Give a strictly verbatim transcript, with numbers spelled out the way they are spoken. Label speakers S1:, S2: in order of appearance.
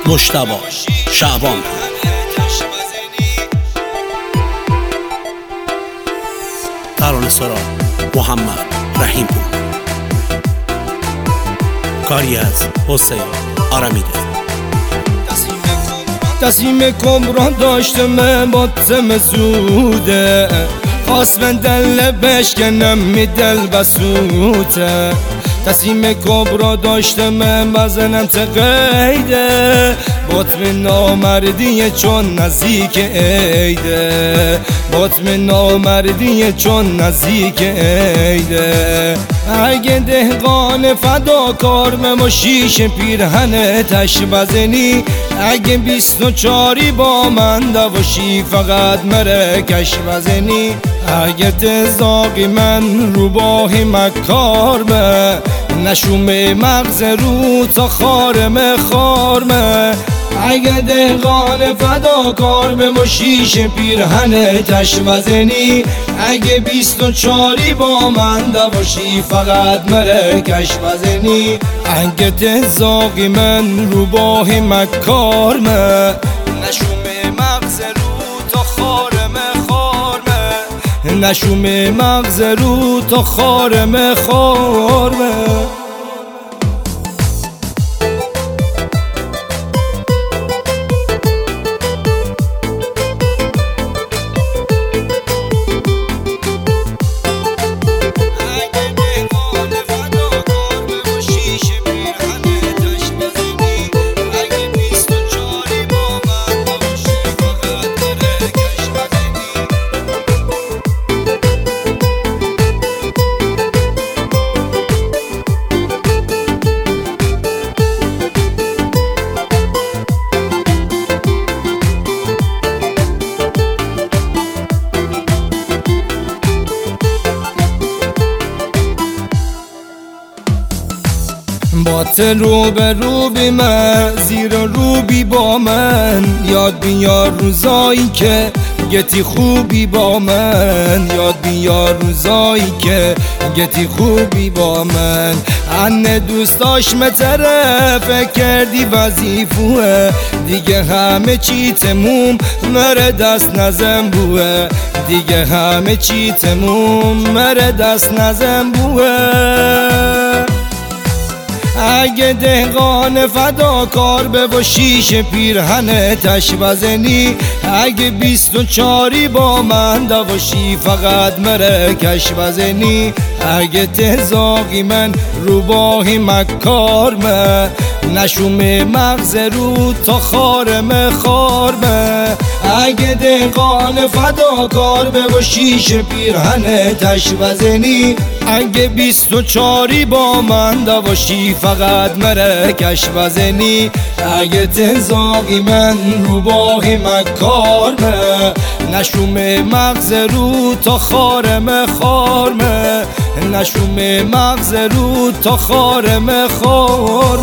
S1: مجتبی شعبان ترانه سرا محمد رحیم پور، کاری از حسین آرمیده.
S2: تصمیم کبرا داشتم باتم زوده، خواست من دل بشکنم می دل بسوته. تصمیم کبرا داشتم بزنم چه قیده، باتم نامردیه چون نزدیک عیده، باتم نامردیه چون نزدیک عیده. اگه دهقان فداکار ممو شیش پیرهن تش بزنی، اگه بیست و چاری با من دواشی فقط مره کش بزنی. اگه تزاقی من روباهی مکار به، نشوم مغز رو تا خارم خارمه. اگه دهقان فداکار به مشیش پیرهن تش بزنی، اگه بیست و چاری با من دواشی فقط مره کش بزنی. اگه تزاقی من روباهی مکارمه، نشوم مغز رو تا خارم خارمه، نشوم مغز رو تا خارم خارمه. بات رو به رو بی من، زیر رو بی با من، یاد بیار روزایی که گتی خوبی با من، یاد بیار روزایی که گتی خوبی با من. انه دوست داشت مترفه کردی وظیفوه، دیگه همه چی تموم مره دست نزم بوه، دیگه همه چی تموم مره دست نزم بوه. اگه دهقان فداکار به و شیش پیرهن تش بزنی، اگه بیست و چاری با من دواشی فقط مره کش بزنی. اگه تزاقی من روباهی مکارمه، نشوم مغز رو تا خارم خارمه. اگه دهقان فداکار به و شیش پیرهن تش بزنی، اگه بیست و چاری با من دواشی فقط مره کش بزنی. اگه تزاقی من روباهی مکارمه، نشوم مغز رو تا خارم خارمه، نشوم مغز رو تا خارم خارمه.